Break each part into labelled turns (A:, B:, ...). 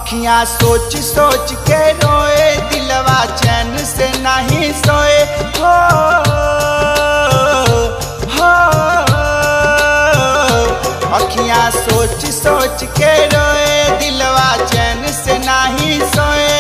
A: अखियाँ सोच सोच के रोए, दिलवा चैन से नहीं सोए। हो अखियाँ सोच सोच के रोए, दिलवा चैन से नहीं सोए।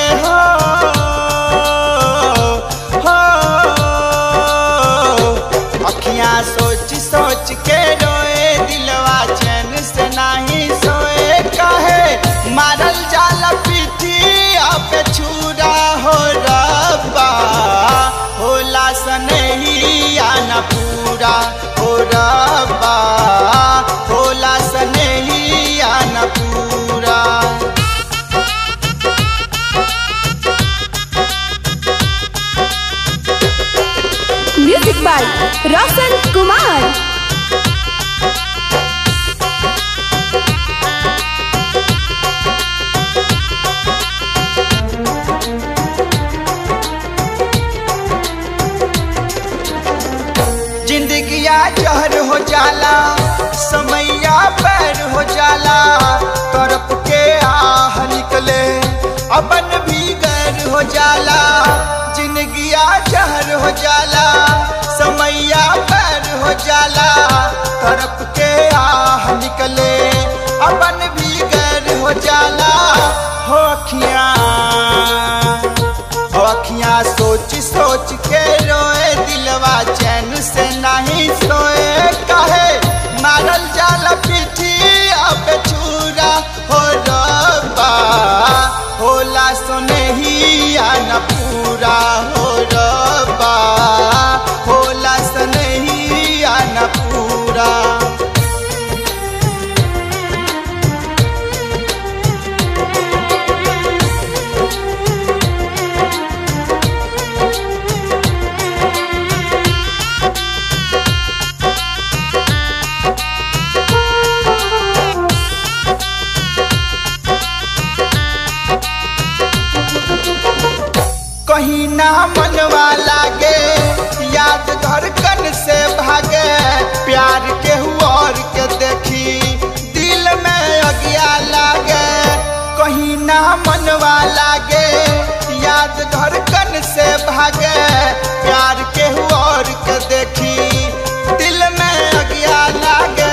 A: अखियाँ सोच सोच के रोए, दिलवा चैन से नहीं सोए। कहे मारल जाला पीठिया पे छुरा हो रब्बा, होला सनहिया न पूरा हो रब्बा, होला सनहिया न पूरा।
B: Music by Roshan Kumar.
A: जिंदगिया जहर हो जाला, समैया पैर हो जाला, तरफ के आह निकले अपन भी गैर हो जाला। जिंदगिया जहर हो जाला, समैया पैर हो जाला, तरफ के आह निकले अपन भी गैर हो जाला। हो अखियाँ सोच सोच के रोए, दिलवा चैन से नहीं सोए। कहे मारल जाला पीठिया पे छुरा हो रब्बा, होला सनहिया न पूरा हो रब्बा, होला सनहिया न पूरा। कहीं ना मनवा लागे, याद धड़कन से भागे, प्यार के और के देखी दिल में अगिया लागे। कहीं ना मनवा लागे, याद धड़कन से भागे, प्यार के और के देखी दिल में अगिया लागे।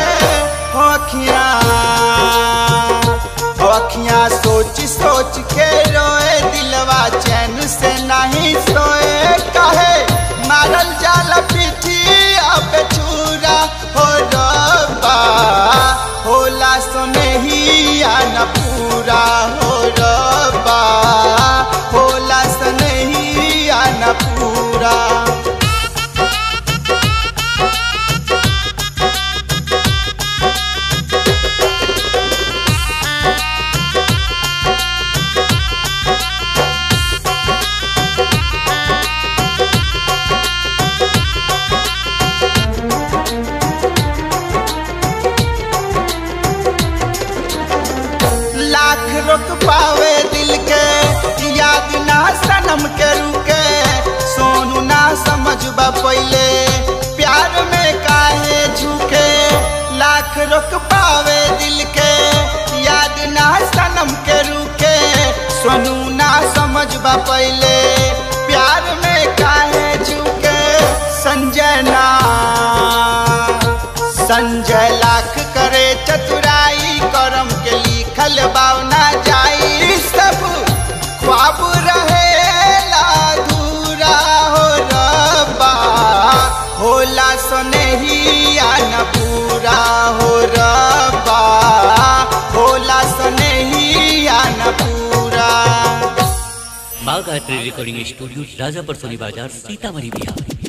A: अखियाँ सोच सोच के रोए, दिलवा चैन से नहीं सोए। कहे मारल जाला पीठिया पे छुरा हो रब्बा, होला सनहिया न पूरा हो रब्बा, होला सनहिया न पूरा। लाख रोक पावे दिल के, याद ना सनम के रुके, सोनू ना समझबा पहिले प्यार में काहे झुके। लाख रोक पावे दिल के, याद ना सनम के रुके, सोनू ना समझबा पहिले प्यार में काहे झुके। संजय लाख करे चतुराई, करम के लिखल बावना जाई। सब ख्वाब रहेला अधूरा हो रब्बा, होला सनहिया न पूरा हो रब्बा, होला सनहिया न पूरा।
C: Maa Gayatri recording studio, Rajapur Soni Bazar, Sitamarhi Bihar.